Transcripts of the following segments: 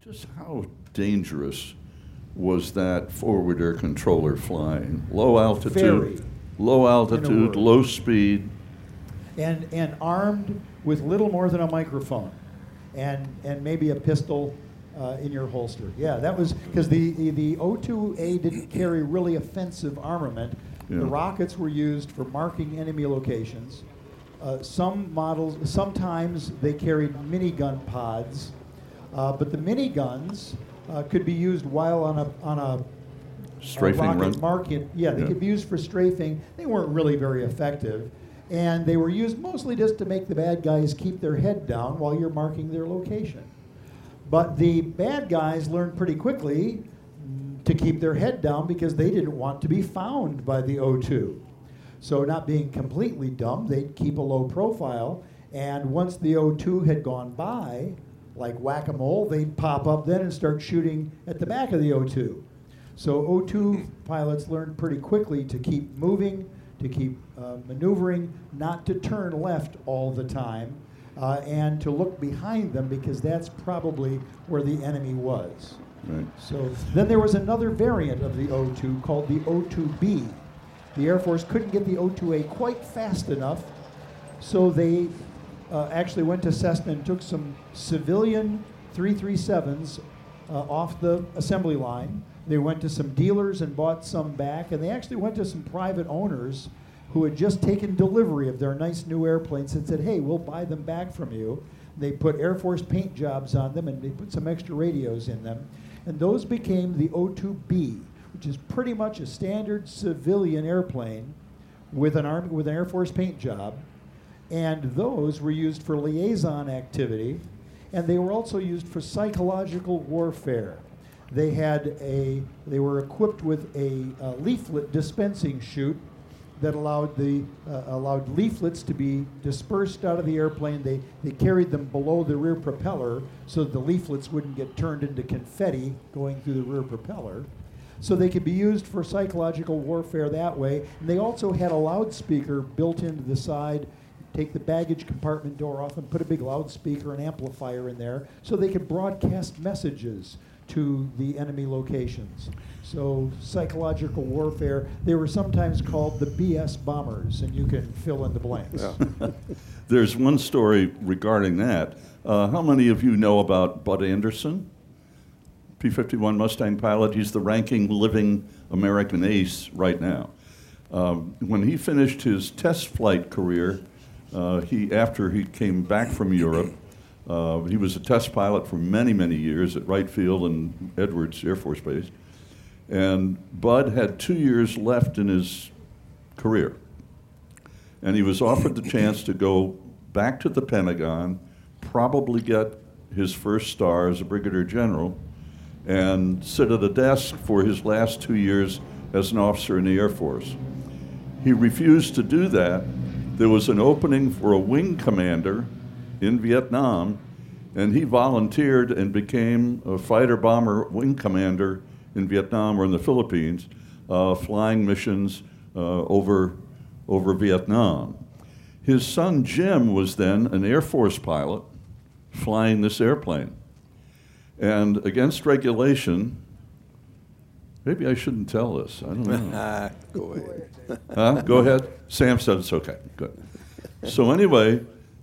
Just how dangerous was that forward air controller flying? Low altitude, Very. low altitude, low speed. And armed with little more than a microphone and maybe a pistol in your holster. Yeah, that was because the O2A didn't carry really offensive armament. Yeah. The rockets were used for marking enemy locations. Some models, sometimes they carried minigun pods, but the miniguns could be used while on a Strafing rocket run? market. Yeah, they could be used for strafing. They weren't really very effective. And they were used mostly just to make the bad guys keep their head down while you're marking their location. But the bad guys learned pretty quickly to keep their head down because they didn't want to be found by the O2. So not being completely dumb, they'd keep a low profile. And once the O2 had gone by, like whack-a-mole, they'd pop up then and start shooting at the back of the O2. So O2 pilots learned pretty quickly to keep moving, to keep maneuvering, not to turn left all the time, and to look behind them because that's probably where the enemy was. Right. So then there was another variant of the O2 called the O2B. The Air Force couldn't get the O2A quite fast enough, so they actually went to Cessna and took some civilian 337s off the assembly line. They went to some dealers and bought some back, and they actually went to some private owners who had just taken delivery of their nice new airplanes and said, hey, we'll buy them back from you. They put Air Force paint jobs on them, and they put some extra radios in them. And those became the O2B, which is pretty much a standard civilian airplane with an Air Force paint job. And those were used for liaison activity, and they were also used for psychological warfare. They were equipped with a leaflet dispensing chute that allowed leaflets to be dispersed out of the airplane. They carried them below the rear propeller so that the leaflets wouldn't get turned into confetti going through the rear propeller. So they could be used for psychological warfare that way. And they also had a loudspeaker built into the side. Take the baggage compartment door off and put a big loudspeaker and amplifier in there so they could broadcast messages to the enemy locations. So psychological warfare, they were sometimes called the BS bombers, and you can fill in the blanks. Yeah. There's one story regarding that. How many of you know about Bud Anderson? P-51 Mustang pilot. He's the ranking living American ace right now. When he finished his test flight career, after he came back from Europe, he was a test pilot for many, many years at Wright Field and Edwards Air Force Base. And Bud had 2 years left in his career. And he was offered the chance to go back to the Pentagon, probably get his first star as a brigadier general, and sit at a desk for his last 2 years as an officer in the Air Force. He refused to do that. There was an opening for a wing commander in Vietnam, and he volunteered and became a fighter bomber wing commander in Vietnam or in the Philippines, flying missions over Vietnam. His son Jim was then an Air Force pilot flying this airplane. And against regulation, maybe I shouldn't tell this, I don't know. Go ahead. Go ahead. Sam said it's okay. Good. So anyway,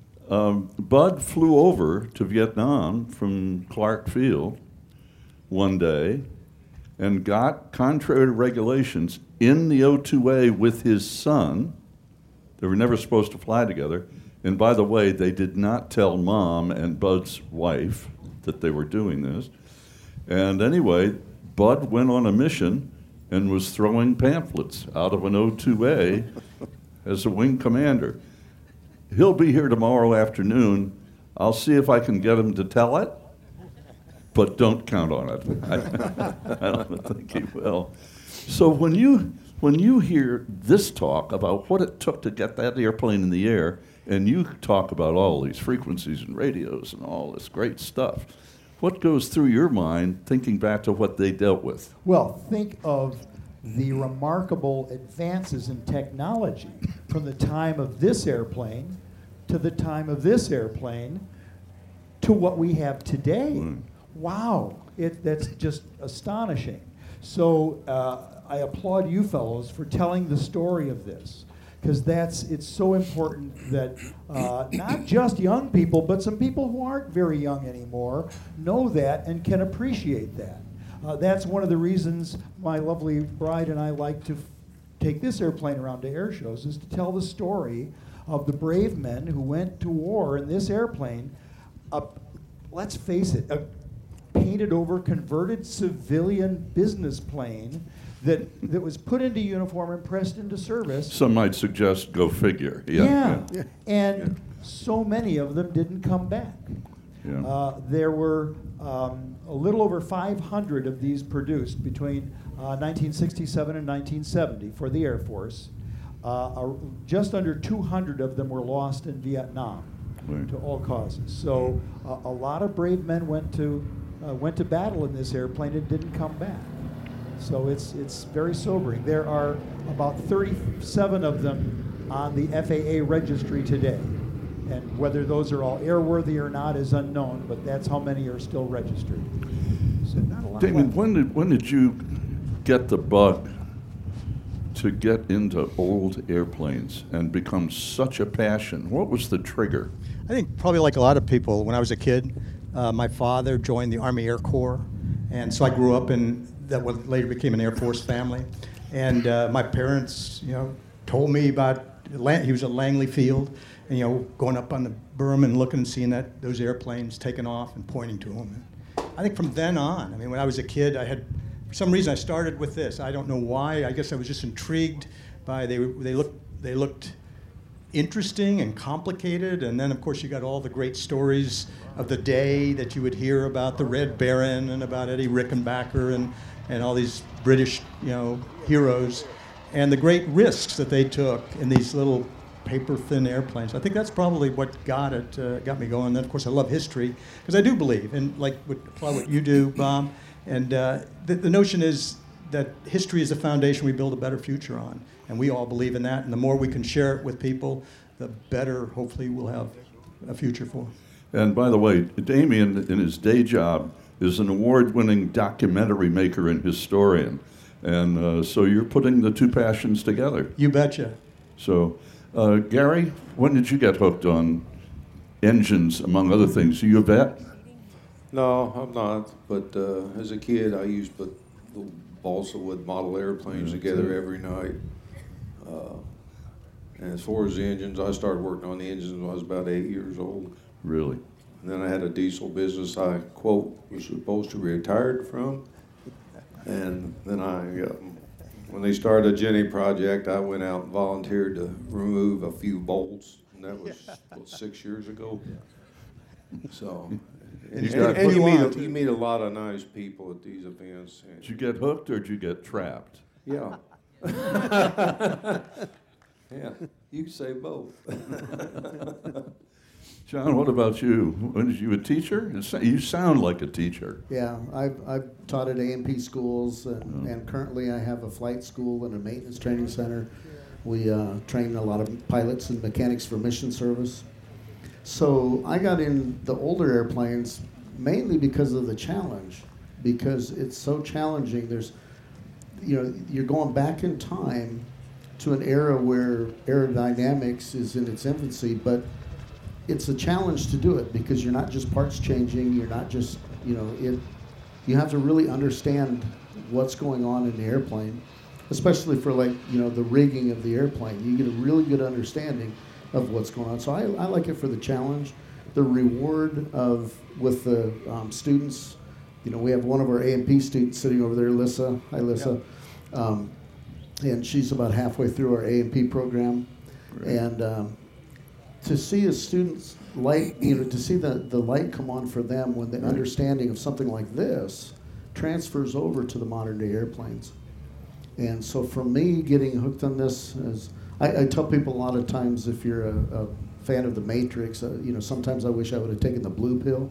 Bud flew over to Vietnam from Clark Field one day and got, contrary to regulations, in the O2A with his son. They were never supposed to fly together. And by the way, they did not tell Mom and Bud's wife that they were doing this. And anyway, Bud went on a mission and was throwing pamphlets out of an O2A as a wing commander. He'll be here tomorrow afternoon. I'll see if I can get him to tell it, but don't count on it. I don't think he will. So when you hear this talk about what it took to get that airplane in the air, and you talk about all these frequencies and radios and all this great stuff, what goes through your mind thinking back to what they dealt with? Well, think of the remarkable advances in technology from the time of this airplane to the time of this airplane to what we have today. wow, that's just astonishing. So I applaud you fellows for telling the story of this, because it's so important that not just young people, but some people who aren't very young anymore know that and can appreciate that. That's one of the reasons my lovely bride and I like to take this airplane around to air shows, is to tell the story of the brave men who went to war in this airplane. Let's face it, a painted over, converted civilian business plane that was put into uniform and pressed into service. Some might suggest go figure. Yeah. And so many of them didn't come back. Yeah. There were a little over 500 of these produced between 1967 and 1970 for the Air Force. Just under 200 of them were lost in Vietnam to all causes. So a lot of brave men went to battle in this airplane and didn't come back. So it's very sobering. There are about 37 of them on the FAA registry today. And whether those are all airworthy or not is unknown, but that's how many are still registered. So not a lot Damon, left. when did you get the bug to get into old airplanes and become such a passion? What was the trigger? I think probably like a lot of people, when I was a kid, my father joined the Army Air Corps, and so I grew up in that what later became an Air Force family. And my parents, told me about, he was at Langley Field, and going up on the berm and looking and seeing those airplanes taking off and pointing to them. And I think from then on, when I was a kid, for some reason I started with this. I don't know why. I guess I was just intrigued by they looked interesting and complicated, and then of course you got all the great stories of the day that you would hear about the Red Baron and about Eddie Rickenbacker and all these British heroes, and the great risks that they took in these little paper-thin airplanes. I think that's probably what got me going. And then of course I love history, because I do believe, and apply what you do, Bob, and the notion is that history is the foundation we build a better future on. And we all believe in that. And the more we can share it with people, the better, hopefully, we'll have a future for. And by the way, Damien, in his day job, is an award-winning documentary maker and historian. And so you're putting the two passions together. You betcha. So, Gary, when did you get hooked on engines, among other things? Are you a vet? No, I'm not. But as a kid, I used to put little balsa wood model airplanes together every night. And as far as the engines, I started working on the engines when I was about 8 years old. Really? And then I had a diesel business I, quote, was supposed to retire from. And then when they started the Jenny project, I went out and volunteered to remove a few bolts. And that was, 6 years ago? So, you meet a lot of nice people at these events. Did you get hooked or did you get trapped? Yeah. Yeah, you can say both. John, what about you? When did you a teacher? You sound like a teacher. Yeah, I've taught at A&P schools, and currently I have a flight school and a maintenance training center. We train a lot of pilots and mechanics for mission service. So I got in the older airplanes mainly because of the challenge, because it's so challenging. There's, you're going back in time to an era where aerodynamics is in its infancy, but it's a challenge to do it because you're not just parts changing, you're not just, you have to really understand what's going on in the airplane, especially for the rigging of the airplane. You get a really good understanding of what's going on. So I like it for the challenge, the reward with the students. We have one of our A&P students sitting over there, Lissa. Hi, Lissa. Yep. And she's about halfway through our A&P program. Right. And to see a student's light, to see the light come on for them when the understanding of something like this transfers over to the modern day airplanes. And so for me, getting hooked on this is, I tell people a lot of times, if you're a fan of The Matrix, sometimes I wish I would have taken the blue pill.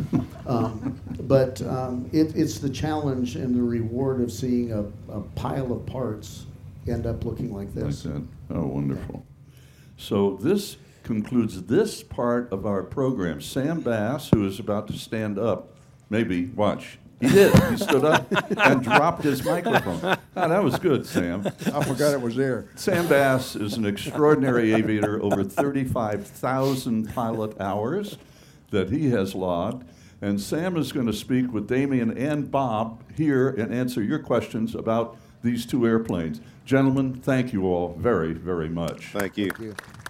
But it's the challenge and the reward of seeing a pile of parts end up looking like this. Like that. Oh, wonderful. So this concludes this part of our program. Sam Bass, who is about to stand up Maybe. Watch. He did. He stood up and dropped his microphone. Ah, that was good, Sam. I forgot it was there. Sam Bass is an extraordinary aviator, over 35,000 pilot hours that he has logged. And Sam is going to speak with Damien and Bob here and answer your questions about these two airplanes. Gentlemen, thank you all very, very much. Thank you. Thank you.